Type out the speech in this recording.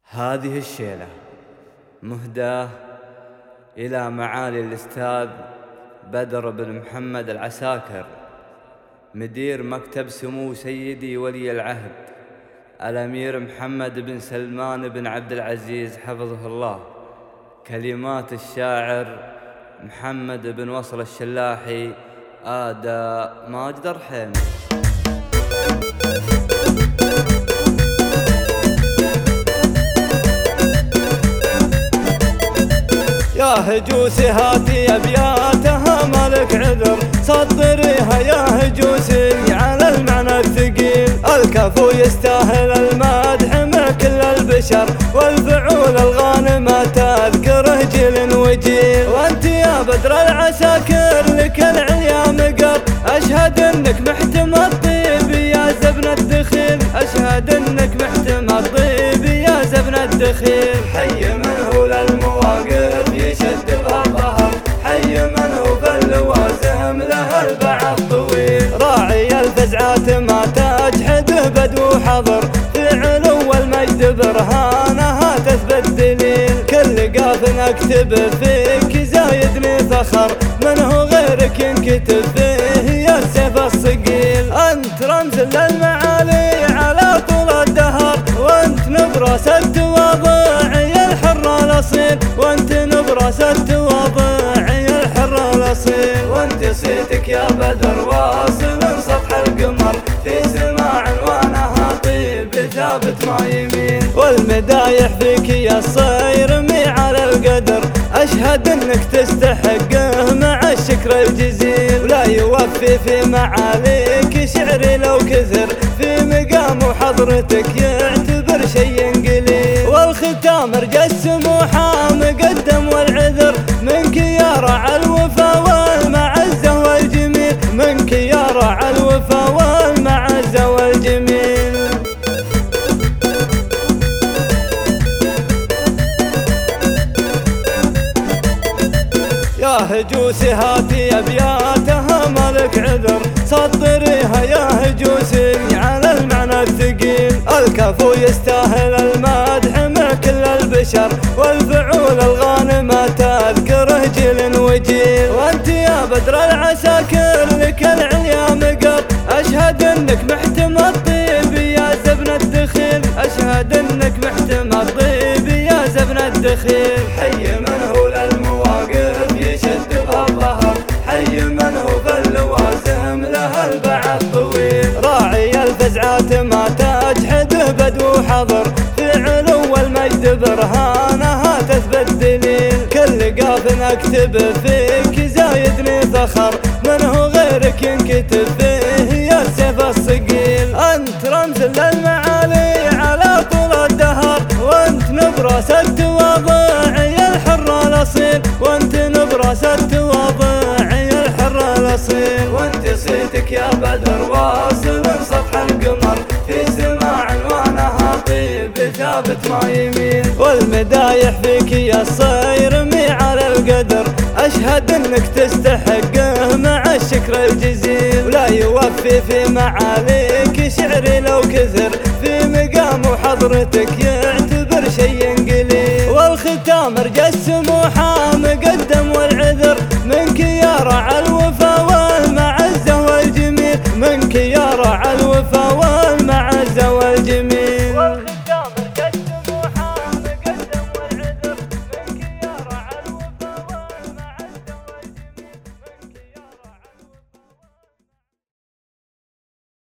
هذه الشيلة مهداة إلى معالي الأستاذ بدر بن محمد العساكر، مدير مكتب سمو سيدي ولي العهد الأمير محمد بن سلمان بن عبد العزيز حفظه الله. كلمات الشاعر محمد بن وصل الشلاحي، آداء ماجد الرحيم. يا هجوسي هاتي أبياتها مالك عذر، صدريها يا هجوسي على المعنى الثقيل. الكفو يستاهل المدح من كل البشر، والفعول الغانمة تذكره جيل وجيل. وانت يا بدر العساكر لك العليا مقر، أشهد انك محتمى الطيب يا زبن الدخيل، أشهد انك محتمى الطيب يا زبن الدخيل. حي من هو للمواقف يشد بها الظهر، حي من هو باللوازم له البعض طويل. راعي الفزعات ما تجحده بدو حضر، في علو المجد برهانها تثبت دليل. كل قاف اكتب فيك زايدني فخر، من هو غيرك ينكتب فيه يا السيف الصقيل. انت رمز للمعالي على طول الدهر، وانت نبرس التواضع يا الحر الاصيل، وانت نبرس التواضع يا الحر الاصيل. وانت صيتك يا بدر واصل سطح القمر، في سماع عنوانها طيب ثابت ما يمين. والمدايح فيك يا الصيرمي على القدر، أشهد انك تستحقه مع الشكر الجزيل. ولا يوفي في معاليك شعري لو كثر، في مقام وحضرتك يعتبر شيء قليل. والختام رجى السموحة مقدم والعذر، منك يا رعى الوفا والمعزة والجميل، منك يا رعى الوفا والمعزة والجميل. يا هجوسي هاتي أبياتها مالك عذر، صدريها يا هجوسي على المعنى الثقيل. الكفو يستاهل المدح من كل البشر، والفعول الغانمة تذكره جيل وجيل. وانت يا بدر العساكر لك العليا مقر، أشهد انك محتمى الطيب يا زبن الدخيل، أشهد انك محتمى الطيب يا زبن الدخيل. حي من هو للمواقف يشد بها الظهر، حي من هو باللوازم له البعض طويل. راعي الفزعات ما تجحده بدو حضر، في علو المجد برهانها تثبت دليل. كل قاف اكتب فيك زايدني فخر، من هو غيرك ينكتب فيه يا السيف الصقيل. انت رمز للمعالي على طول الدهر، وانت نبرس التواضع يا الحر الاصيل، وانت نبرس التواضع يا الحر الاصيل. وانت صيتك يا بدر واصل سطح القمر، في سماع عنوانها طيب ثابت ما يمين. والمدايح فيك يا الصيرمي على القدر، أشهد انك تستحقه مع الشكر الجزيل. ولا يوفي في معاليك شعري لو كثر، في مقام وحضرتك يعتبر شيء قليل. والختام رجى السموحة